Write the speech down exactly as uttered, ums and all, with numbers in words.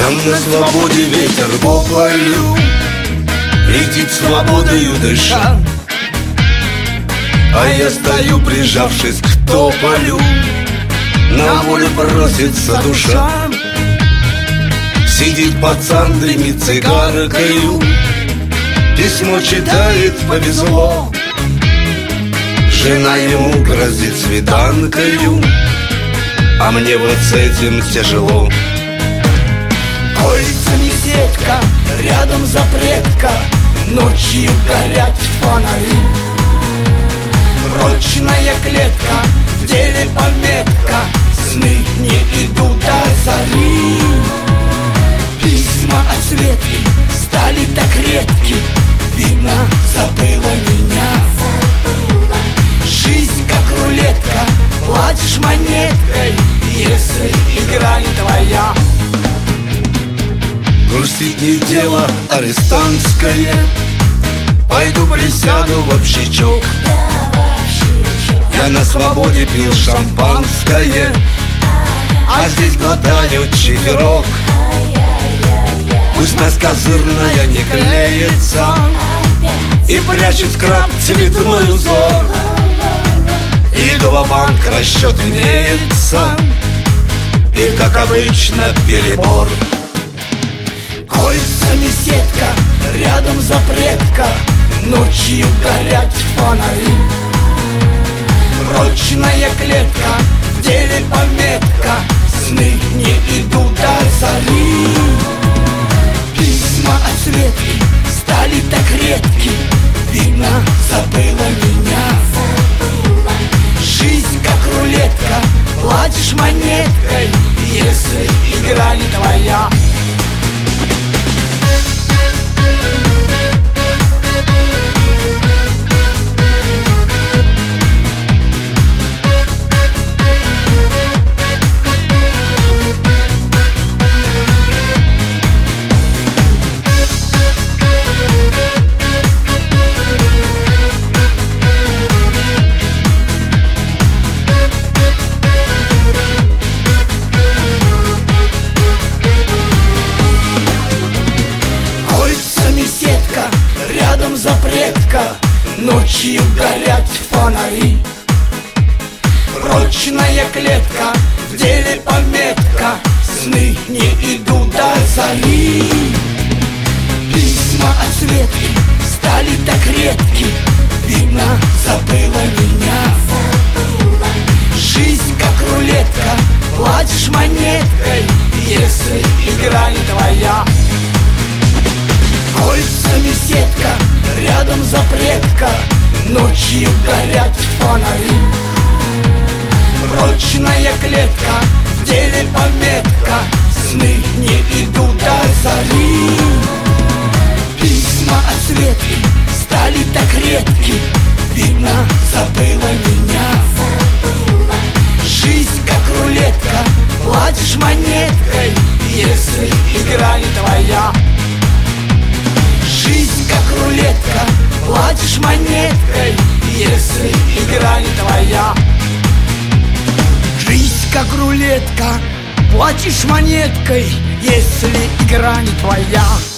Там на свободе ветер по полю летит свободою дыша, а я стою, прижавшись к тополю. На волю просится душа. Сидит пацан, дымит цигаркою, письмо читает, повезло. Жена ему грозит свиданкою, а мне вот с этим тяжело. Кольцами сетка, рядом запретка, ночью горят фонари. Прочная клетка, в деле пометка, сны не идут до зари. Письма от Светки стали так редки, видно, забыла меня. Жизнь как рулетка, платишь монеткой, если игра не твоя. Грустить не дело арестантское, пойду присяду в общачок. Я на свободе пил шампанское, а здесь глотаю чиферок. Пусть носка зырная не клеится и прячет краб цветной узор. Иду в банк, расчет имеется, и, как обычно, перебор. Кольцами сетка, рядом запретка, ночью горят фонари. Прочная клетка, в деле пометка, сны не идут до зари. Письма от Светки стали так редки, видно, забыла меня. Жизнь как рулетка, платишь монеткой, если игра не твоя. Рядом запретка, ночью горят фонари. Прочная клетка, в деле пометка, сны не идут до зари. Письма от Светки стали так редки, видно, забыла меня. Жизнь как рулетка, платишь монеткой, если игра не твоя. Кольцами сетка, рядом запретка, ночью горят фонари. Прочная клетка, в деле пометка, сны не идут до зари. Письма от Светки стали так редки, видно, забыла меня. Жизнь как рулетка, платишь монеткой, если игра не твоя. Жизнь как рулетка, платишь монеткой, если игра не твоя. Жизнь как рулетка, платишь монеткой, если игра не твоя.